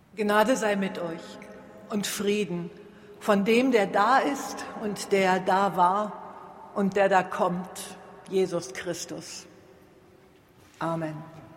Gnade sei mit euch und Frieden von dem, der da ist und der da war und der da kommt, Jesus Christus. Amen.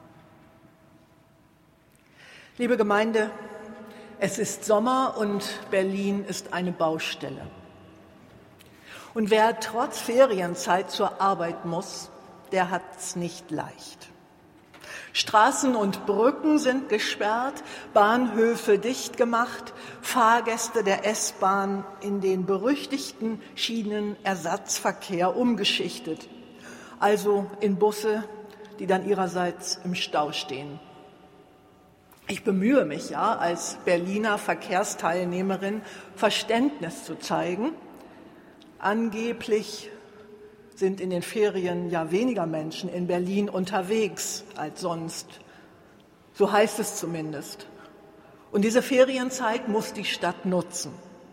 Liebe Gemeinde, es ist Sommer und Berlin ist eine Baustelle. Und wer trotz Ferienzeit zur Arbeit muss, der hat's nicht leicht. Straßen und Brücken sind gesperrt, Bahnhöfe dicht gemacht, Fahrgäste der S-Bahn in den berüchtigten Schienenersatzverkehr umgeschichtet, also in Busse, die dann ihrerseits im Stau stehen. Ich bemühe mich ja, als Berliner Verkehrsteilnehmerin Verständnis zu zeigen. Angeblich sind in den Ferien ja weniger Menschen in Berlin unterwegs als sonst. So heißt es zumindest. Und diese Ferienzeit muss die Stadt nutzen.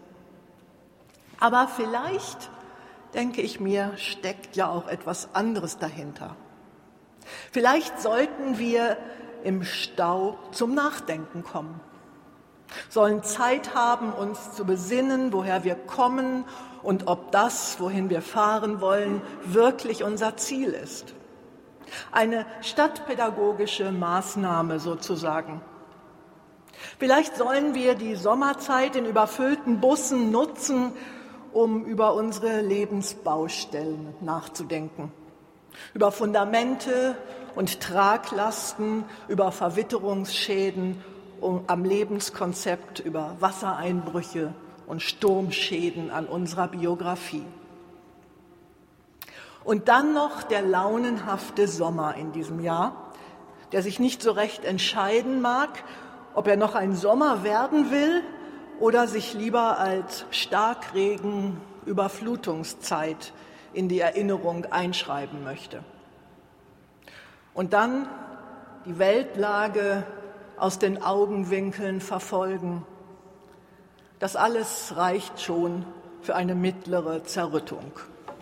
Aber vielleicht, denke ich mir, steckt ja auch etwas anderes dahinter. Vielleicht sollten wir im Stau zum Nachdenken kommen, sollen Zeit haben, uns zu besinnen, woher wir kommen und ob das, wohin wir fahren wollen, wirklich unser Ziel ist. Eine stadtpädagogische Maßnahme sozusagen. Vielleicht sollen wir die Sommerzeit in überfüllten Bussen nutzen, um über unsere Lebensbaustellen nachzudenken. Über Fundamente und Traglasten, über Verwitterungsschäden, am Lebenskonzept, über Wassereinbrüche und Sturmschäden an unserer Biografie. Und dann noch der launenhafte Sommer in diesem Jahr, der sich nicht so recht entscheiden mag, ob er noch ein Sommer werden will oder sich lieber als Starkregen, Überflutungszeit in die Erinnerung einschreiben möchte. Und dann die Weltlage aus den Augenwinkeln verfolgen. Das alles reicht schon für eine mittlere Zerrüttung.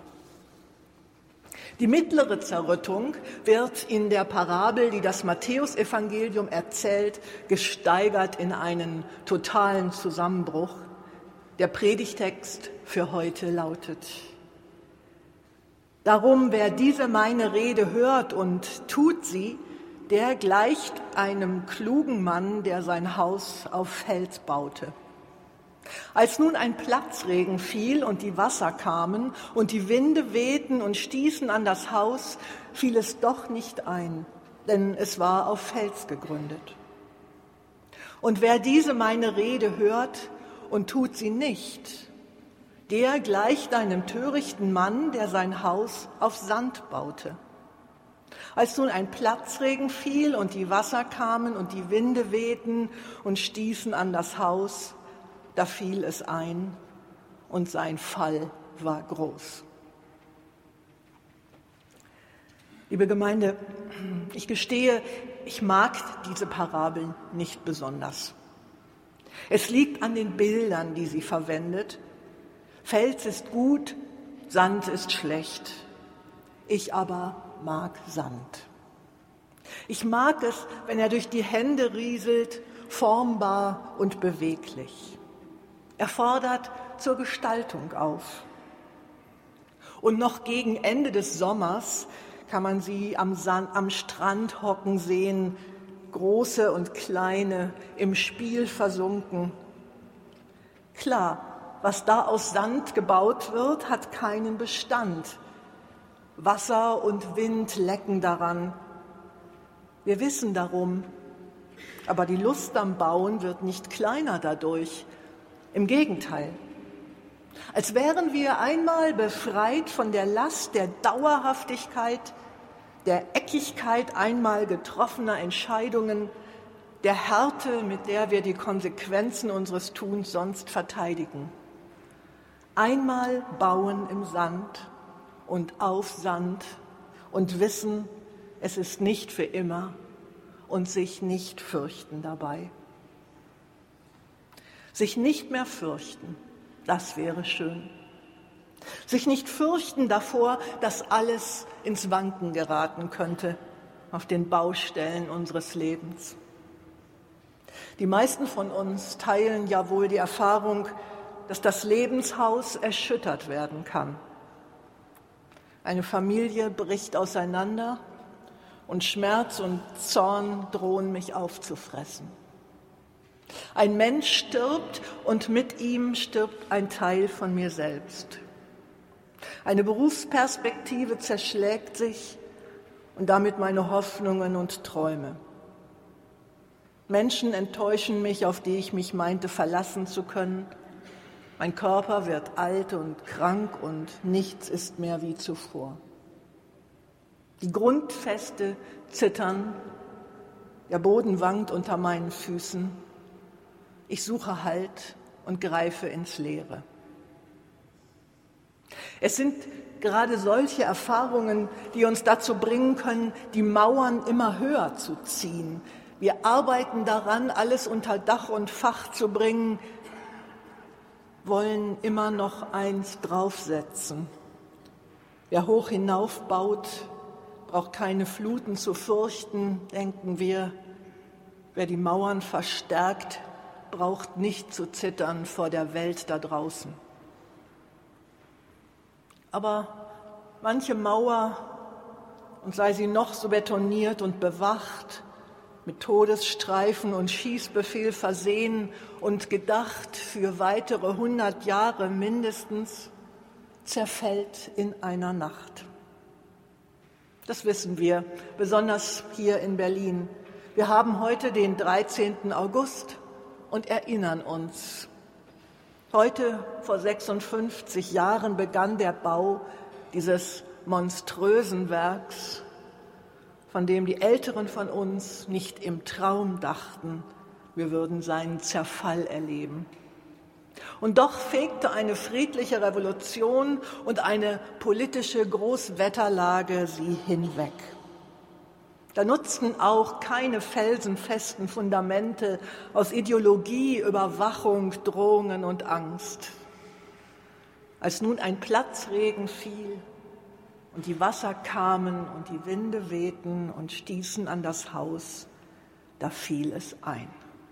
Die mittlere Zerrüttung wird in der Parabel, die das Matthäusevangelium erzählt, gesteigert in einen totalen Zusammenbruch. Der Predigtext für heute lautet: Darum, wer diese meine Rede hört und tut sie, der gleicht einem klugen Mann, der sein Haus auf Fels baute. Als nun ein Platzregen fiel und die Wasser kamen und die Winde wehten und stießen an das Haus, fiel es doch nicht ein, denn es war auf Fels gegründet. Und wer diese meine Rede hört und tut sie nicht, der gleicht einem törichten Mann, der sein Haus auf Sand baute. Als nun ein Platzregen fiel und die Wasser kamen und die Winde wehten und stießen an das Haus, da fiel es ein und sein Fall war groß. Liebe Gemeinde, ich gestehe, ich mag diese Parabeln nicht besonders. Es liegt an den Bildern, die sie verwendet. Fels ist gut, Sand ist schlecht. Ich aber mag Sand. Ich mag es, wenn er durch die Hände rieselt, formbar und beweglich. Er fordert zur Gestaltung auf. Und noch gegen Ende des Sommers kann man sie am Strand hocken sehen, große und kleine, im Spiel versunken. Klar, was da aus Sand gebaut wird, hat keinen Bestand. Wasser und Wind lecken daran. Wir wissen darum, aber die Lust am Bauen wird nicht kleiner dadurch. Im Gegenteil. Als wären wir einmal befreit von der Last der Dauerhaftigkeit, der Eckigkeit einmal getroffener Entscheidungen, der Härte, mit der wir die Konsequenzen unseres Tuns sonst verteidigen. Einmal bauen im Sand und auf Sand und wissen, es ist nicht für immer und sich nicht fürchten dabei. Sich nicht mehr fürchten, das wäre schön. Sich nicht fürchten davor, dass alles ins Wanken geraten könnte auf den Baustellen unseres Lebens. Die meisten von uns teilen ja wohl die Erfahrung, dass das Lebenshaus erschüttert werden kann. Eine Familie bricht auseinander und Schmerz und Zorn drohen mich aufzufressen. Ein Mensch stirbt und mit ihm stirbt ein Teil von mir selbst. Eine Berufsperspektive zerschlägt sich und damit meine Hoffnungen und Träume. Menschen enttäuschen mich, auf die ich mich meinte, verlassen zu können. Mein Körper wird alt und krank und nichts ist mehr wie zuvor. Die Grundfeste zittern, der Boden wankt unter meinen Füßen. Ich suche Halt und greife ins Leere. Es sind gerade solche Erfahrungen, die uns dazu bringen können, die Mauern immer höher zu ziehen. Wir arbeiten daran, alles unter Dach und Fach zu bringen, wollen immer noch eins draufsetzen. Wer hoch hinauf baut, braucht keine Fluten zu fürchten, denken wir. Wer die Mauern verstärkt, braucht nicht zu zittern vor der Welt da draußen. Aber manche Mauer, und sei sie noch so betoniert und bewacht, mit Todesstreifen und Schießbefehl versehen und gedacht für weitere 100 Jahre mindestens, zerfällt in einer Nacht. Das wissen wir, besonders hier in Berlin. Wir haben heute den 13. August und erinnern uns. Heute, vor 56 Jahren, begann der Bau dieses monströsen Werks, von dem die Älteren von uns nicht im Traum dachten, wir würden seinen Zerfall erleben. Und doch fegte eine friedliche Revolution und eine politische Großwetterlage sie hinweg. Da nutzten auch keine felsenfesten Fundamente aus Ideologie, Überwachung, Drohungen und Angst. Als nun ein Platzregen fiel und die Wasser kamen und die Winde wehten und stießen an das Haus, da fiel es ein.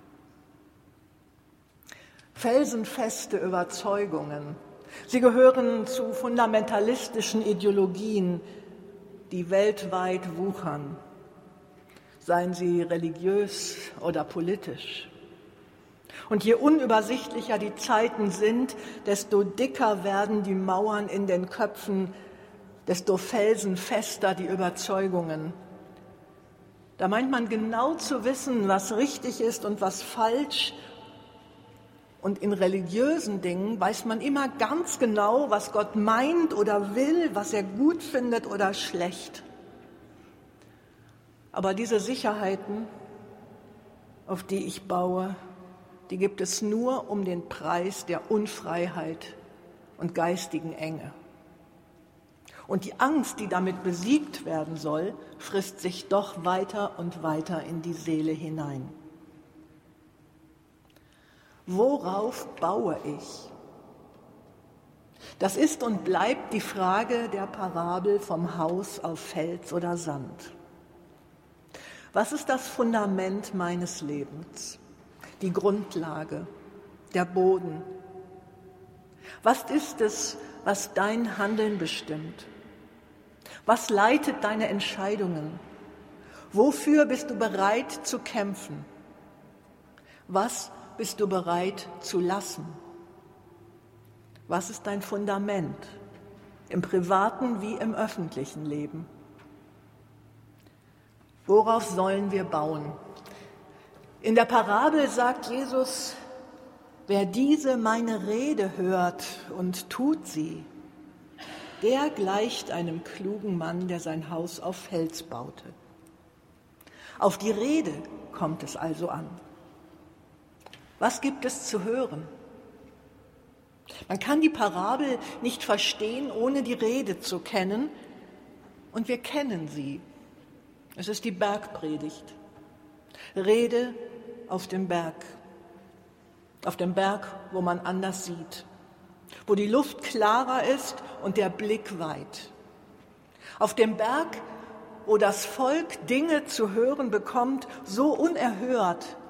Felsenfeste Überzeugungen, sie gehören zu fundamentalistischen Ideologien, die weltweit wuchern. Seien sie religiös oder politisch. Und je unübersichtlicher die Zeiten sind, desto dicker werden die Mauern in den Köpfen, desto felsenfester die Überzeugungen. Da meint man genau zu wissen, was richtig ist und was falsch. Und in religiösen Dingen weiß man immer ganz genau, was Gott meint oder will, was er gut findet oder schlecht. Aber diese Sicherheiten, auf die ich baue, die gibt es nur um den Preis der Unfreiheit und geistigen Enge. Und die Angst, die damit besiegt werden soll, frisst sich doch weiter und weiter in die Seele hinein. Worauf baue ich? Das ist und bleibt die Frage der Parabel vom Haus auf Fels oder Sand. Was ist das Fundament meines Lebens? Die Grundlage, der Boden. Was ist es, was dein Handeln bestimmt? Was leitet deine Entscheidungen? Wofür bist du bereit zu kämpfen? Was bist du bereit zu lassen? Was ist dein Fundament im privaten wie im öffentlichen Leben? Worauf sollen wir bauen? In der Parabel sagt Jesus, wer diese meine Rede hört und tut sie, der gleicht einem klugen Mann, der sein Haus auf Fels baute. Auf die Rede kommt es also an. Was gibt es zu hören? Man kann die Parabel nicht verstehen, ohne die Rede zu kennen. Und wir kennen sie. Es ist die Bergpredigt. Rede auf dem Berg. Auf dem Berg, wo man anders sieht. Wo die Luft klarer ist und der Blick weit. Auf dem Berg, wo das Volk Dinge zu hören bekommt, so unerhört,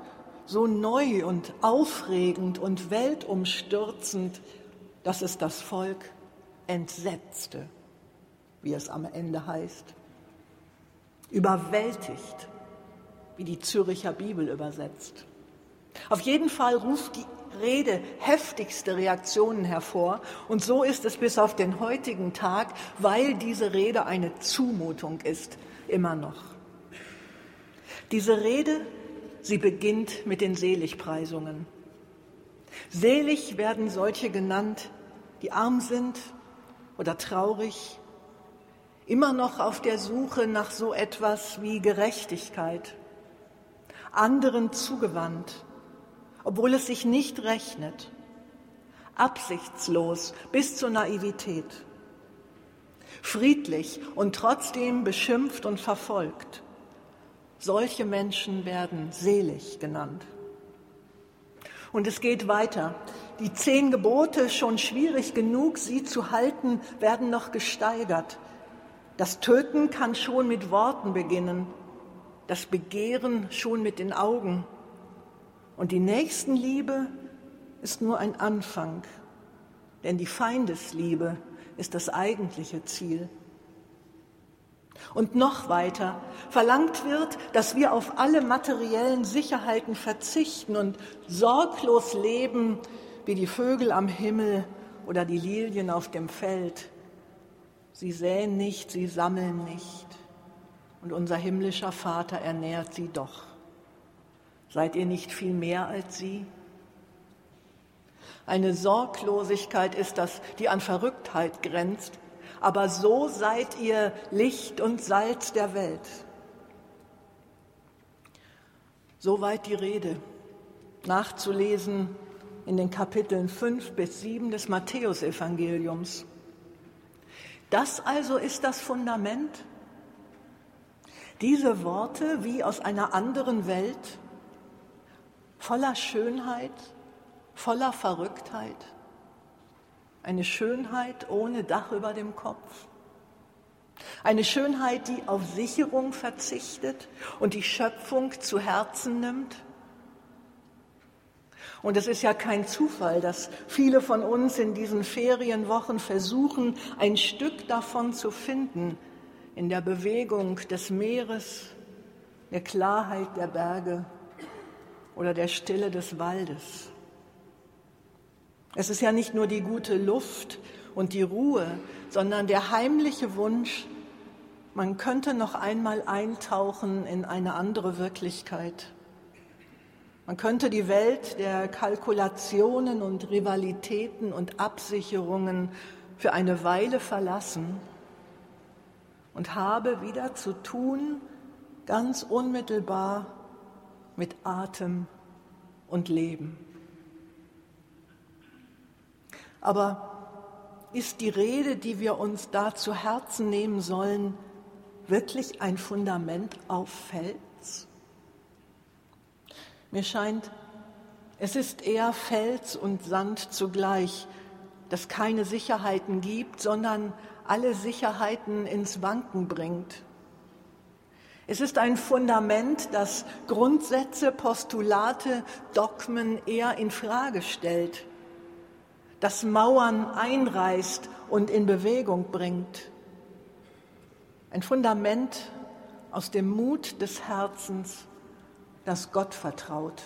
so neu und aufregend und weltumstürzend, dass es das Volk entsetzte, wie es am Ende heißt. Überwältigt, wie die Zürcher Bibel übersetzt. Auf jeden Fall ruft die Rede heftigste Reaktionen hervor und so ist es bis auf den heutigen Tag, weil diese Rede eine Zumutung ist, immer noch. Diese Rede, sie beginnt mit den Seligpreisungen. Selig werden solche genannt, die arm sind oder traurig, immer noch auf der Suche nach so etwas wie Gerechtigkeit, anderen zugewandt, obwohl es sich nicht rechnet, absichtslos bis zur Naivität, friedlich und trotzdem beschimpft und verfolgt. Solche Menschen werden selig genannt. Und es geht weiter. Die 10 Gebote, schon schwierig genug, sie zu halten, werden noch gesteigert. Das Töten kann schon mit Worten beginnen, das Begehren schon mit den Augen. Und die Nächstenliebe ist nur ein Anfang, denn die Feindesliebe ist das eigentliche Ziel. Und noch weiter verlangt wird, dass wir auf alle materiellen Sicherheiten verzichten und sorglos leben wie die Vögel am Himmel oder die Lilien auf dem Feld. Sie säen nicht, sie sammeln nicht und unser himmlischer Vater ernährt sie doch. Seid ihr nicht viel mehr als sie? Eine Sorglosigkeit ist das, die an Verrücktheit grenzt. Aber so seid ihr Licht und Salz der Welt. Soweit die Rede, nachzulesen in den Kapiteln 5 bis 7 des Matthäusevangeliums. Das also ist das Fundament. Diese Worte wie aus einer anderen Welt, voller Schönheit, voller Verrücktheit. Eine Schönheit ohne Dach über dem Kopf. Eine Schönheit, die auf Sicherung verzichtet und die Schöpfung zu Herzen nimmt. Und es ist ja kein Zufall, dass viele von uns in diesen Ferienwochen versuchen, ein Stück davon zu finden in der Bewegung des Meeres, der Klarheit der Berge oder der Stille des Waldes. Es ist ja nicht nur die gute Luft und die Ruhe, sondern der heimliche Wunsch, man könnte noch einmal eintauchen in eine andere Wirklichkeit. Man könnte die Welt der Kalkulationen und Rivalitäten und Absicherungen für eine Weile verlassen und habe wieder zu tun, ganz unmittelbar mit Atem und Leben. Aber ist die Rede, die wir uns da zu Herzen nehmen sollen, wirklich ein Fundament auf Fels? Mir scheint, es ist eher Fels und Sand zugleich, das keine Sicherheiten gibt, sondern alle Sicherheiten ins Wanken bringt. Es ist ein Fundament, das Grundsätze, Postulate, Dogmen eher in Frage stellt, das Mauern einreißt und in Bewegung bringt. Ein Fundament aus dem Mut des Herzens, das Gott vertraut.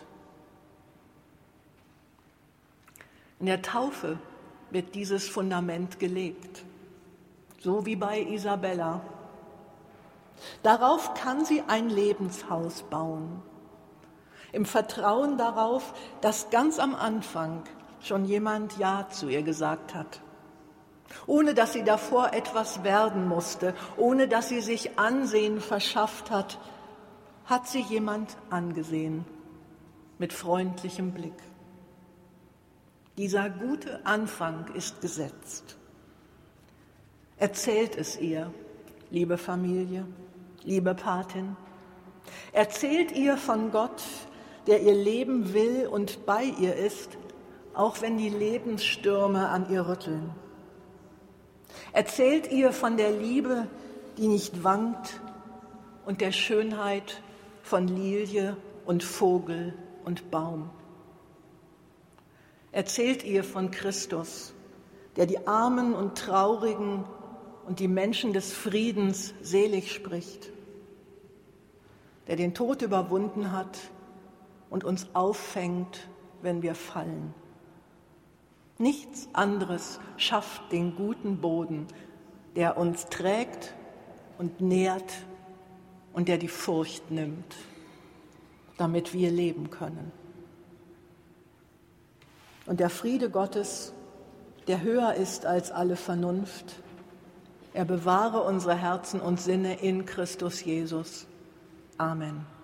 In der Taufe wird dieses Fundament gelegt, so wie bei Isabella. Darauf kann sie ein Lebenshaus bauen, im Vertrauen darauf, dass ganz am Anfang schon jemand Ja zu ihr gesagt hat, ohne dass sie davor etwas werden musste, ohne dass sie sich Ansehen verschafft hat, hat sie jemand angesehen mit freundlichem Blick. Dieser gute Anfang ist gesetzt. Erzählt es ihr, liebe Familie, liebe Patin. Erzählt ihr von Gott, der ihr Leben will und bei ihr ist, auch wenn die Lebensstürme an ihr rütteln. Erzählt ihr von der Liebe, die nicht wankt, und der Schönheit von Lilie und Vogel und und Baum. Erzählt ihr von Christus, der die Armen und Traurigen und die Menschen des Friedens selig spricht, der den Tod überwunden hat und uns auffängt, wenn wir fallen. Nichts anderes schafft den guten Boden, der uns trägt und nährt und der die Furcht nimmt, damit wir leben können. Und der Friede Gottes, der höher ist als alle Vernunft, er bewahre unsere Herzen und Sinne in Christus Jesus. Amen.